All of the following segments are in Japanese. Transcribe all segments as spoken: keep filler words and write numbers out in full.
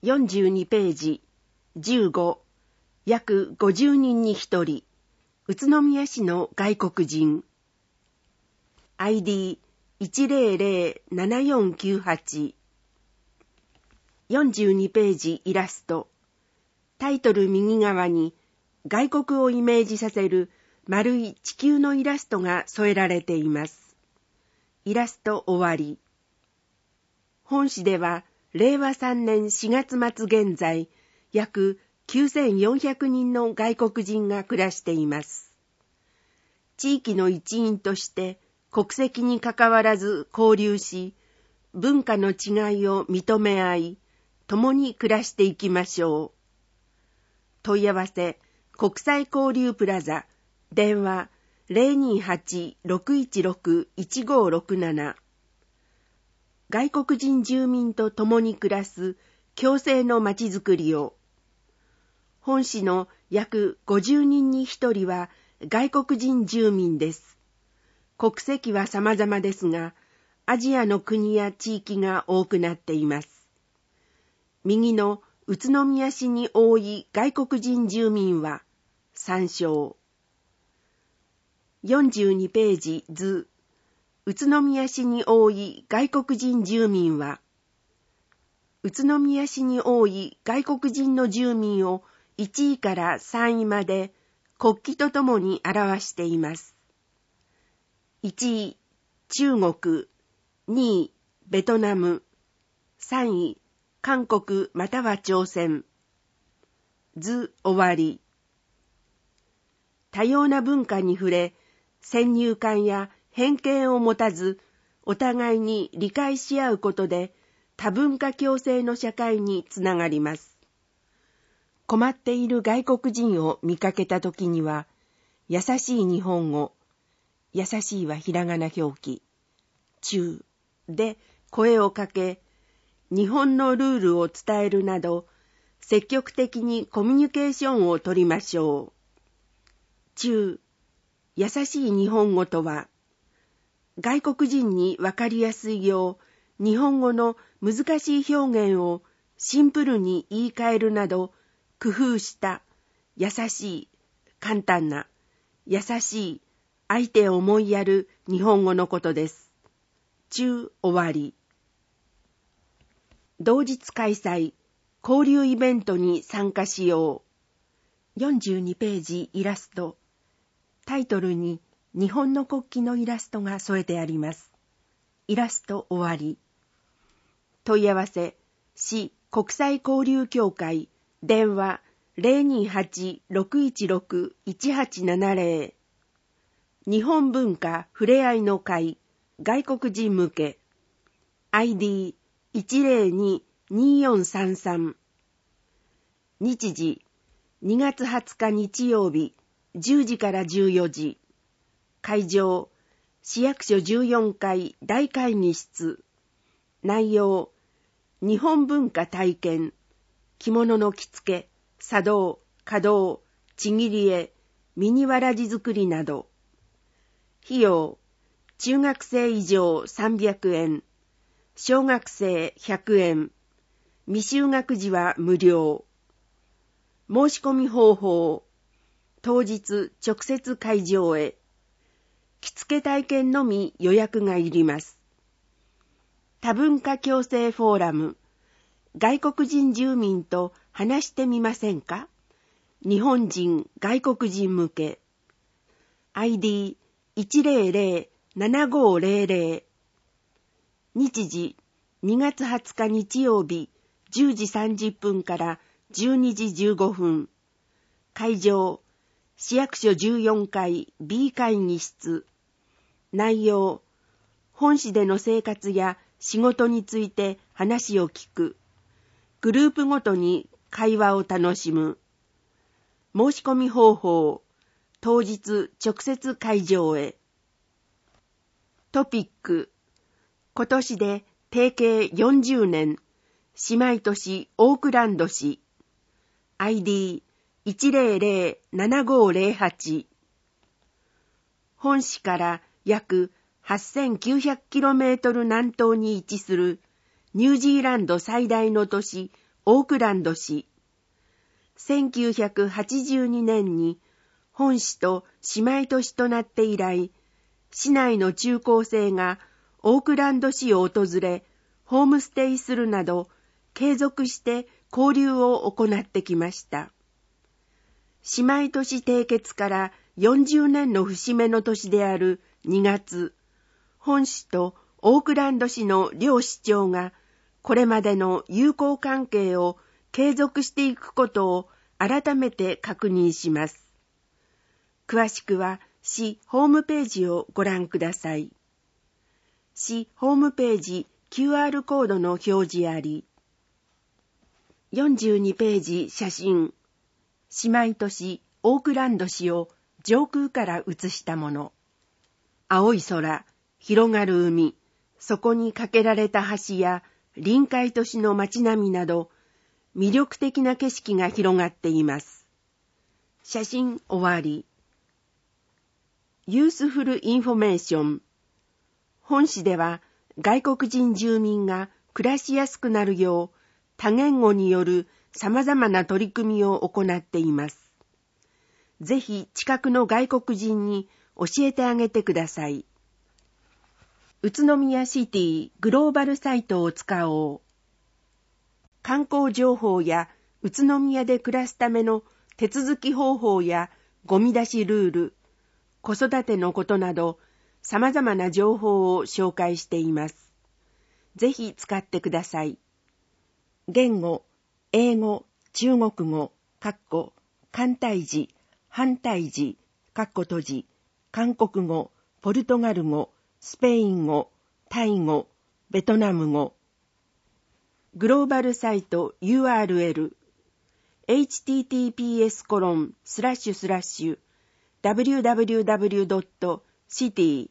よんじゅうにページ、じゅうご、約ごじゅうにんにひとり、宇都宮市の外国人。アイディーいちゼロゼロななよんきゅうはち。よんじゅうにページイラスト。タイトル右側に外国をイメージさせる丸い地球のイラストが添えられています。イラスト終わり。本市ではれいわさんねんしがつまつ現在、約きゅうせんよんひゃくにんの外国人が暮らしています。地域の一員として国籍にかかわらず交流し、文化の違いを認め合い、共に暮らしていきましょう。問い合わせ、国際交流プラザ、電話 ゼロにはち ろくいちろく いちごろくなな。外国人住民と共に暮らす共生のまちづくりを。本市の約ごじゅうにんにひとりは外国人住民です。国籍は様々ですが、アジアの国や地域が多くなっています。右の宇都宮市に多い外国人住民は参照。よんじゅうにページ図。宇都宮市に多い外国人住民は、宇都宮市に多い外国人の住民をいちいからさんいまで国旗とともに表しています。いちい、中国、にい、ベトナム、さんい、韓国または朝鮮。図終わり。多様な文化に触れ、先入観や偏見を持たず、お互いに理解し合うことで、多文化共生の社会につながります。困っている外国人を見かけたときには、優しい日本語、優しいはひらがな表記、中で声をかけ、日本のルールを伝えるなど、積極的にコミュニケーションをとりましょう。中、優しい日本語とは、外国人にわかりやすいよう、日本語の難しい表現をシンプルに言い換えるなど、工夫した優しい、簡単な、優しい、相手を思いやる日本語のことです。中終わり。同日開催、交流イベントに参加しよう。よんじゅうにページイラスト。タイトルに日本の国旗のイラストが添えてあります。イラスト終わり。問い合わせ、市国際交流協会、電話 ゼロにはち ろくいちろく いちはちななゼロ。日本文化ふれあいの会、外国人向け。アイディーいちゼロに によんさんさん。日時、にがつはつか日曜日、じゅうじからじゅうよじ。会場、市役所じゅうよんかい大会議室。内容、日本文化体験、着物の着付け、茶道、華道、ちぎり絵、ミニわらじ作りなど。費用、中学生以上さんびゃくえん、小学生ひゃくえん、未就学児は無料。申し込み方法、当日直接会場へ。着付け体験のみ予約がいります。多文化共生フォーラム、外国人住民と話してみませんか？日本人、外国人向け。アイディーいちゼロゼロ ななごゼロゼロ。日時、にがつはつか日曜日、じゅうじさんじゅっぷんからじゅうにじじゅうごふん。会場、市役所じゅうよんかい B 会議室。内容、本市での生活や仕事について話を聞く。グループごとに会話を楽しむ。申し込み方法、当日直接会場へ。トピック、今年で提携よんじゅうねん、姉妹都市オークランド市。アイディーいちゼロゼロ ななごゼロはち。本市から約 はっせんきゅうひゃくキロメートル 南東に位置するニュージーランド最大の都市オークランド市。せんきゅうひゃくはちじゅうにねんに本市と姉妹都市となって以来、市内の中高生がオークランド市を訪れ、ホームステイするなど、継続して交流を行ってきました。姉妹都市締結からよんじゅうねんの節目の年であるにがつ、本市とオークランド市の両市長が、これまでの友好関係を継続していくことを改めて確認します。詳しくは市ホームページをご覧ください。市ホームページ キューアール コードの表示あり。よんじゅうにページ写真。姉妹都市オークランド市を上空から写したもの。青い空、広がる海、そこに架けられた橋や臨海都市の街並みなど、魅力的な景色が広がっています。写真終わり。ユースフルインフォメーション。本市では外国人住民が暮らしやすくなるよう多言語による様々な取り組みを行っています。ぜひ近くの外国人に教えてあげてください。宇都宮シティグローバルサイトを使おう。観光情報や宇都宮で暮らすための手続き方法やゴミ出しルール、子育てのことなど様々な情報を紹介しています。ぜひ使ってください。言語、英語、中国語、括弧、簡体字、繁体字、括弧閉じ、韓国語、ポルトガル語、スペイン語、タイ語、ベトナム語。グローバルサイト ユーアールエル エイチティーティーピーエスコロンスラッシュスラッシュ ダブリューダブリューダブリュードットシティ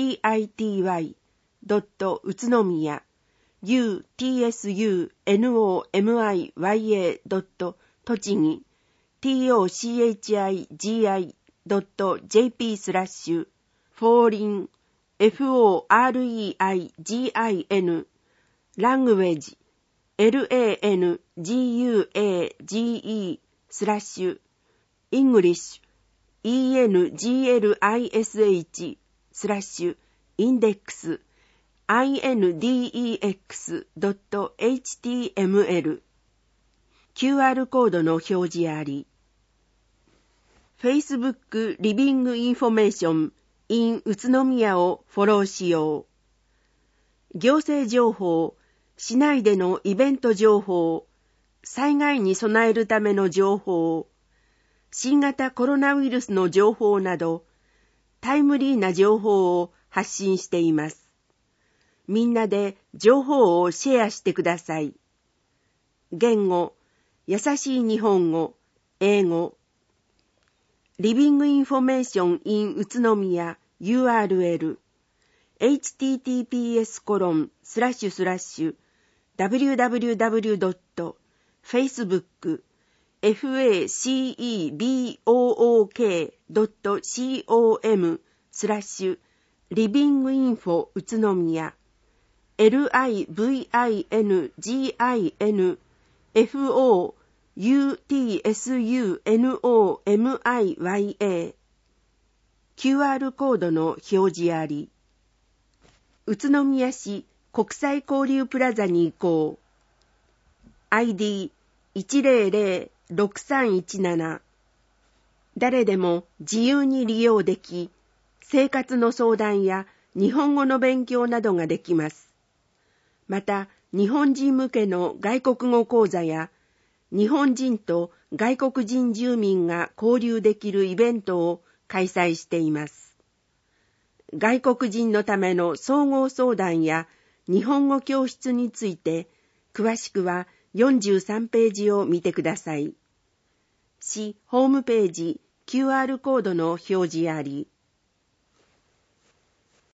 ドット宇都宮 ユーティーエスユーエヌオーエムアイワイエー ドット栃木 ティーオーシーエイチアイジーアイ ドットジェーピー スラッシュフォーリン エフオーアールイーアイジーアイエヌ ラングウェージ エルエーエヌジーユーエージーイー スラッシュイングリッシュ イーエヌジーエルアイエスエイチ スラッシュインデックス アイエヌディーイーエックス ドット エイチティーエムエル キューアール コードの表示あり。Facebook リビングインフォメーション in 宇都宮をフォローしよう。行政情報、市内でのイベント情報、災害に備えるための情報、新型コロナウイルスの情報など、タイムリーな情報を発信しています。みんなで情報をシェアしてください。言語、優しい日本語、英語。リビングインフォメーション in 宇都宮 ユーアールエル エイチティーティーピーエスコロンスラッシュスラッシュ ダブリューダブリューダブリュードットフェイスブック エフエーシーイービーオーオーケードットコム スラッシュリビングインフォ宇都宮 エルアイブイアイエヌジーアイエヌエフオーユーティーエスユーエヌオーエムアイワイエー キューアール コードの表示あり。宇都宮市国際交流プラザに行こう。アイディーいちゼロゼロろくさんいちなな。誰でも自由に利用でき、生活の相談や日本語の勉強などができます。また、日本人向けの外国語講座や、日本人と外国人住民が交流できるイベントを開催しています。外国人のための総合相談や日本語教室について、詳しくはよんじゅうさんページを見てください。市ホームページ キューアール コードの表示あり。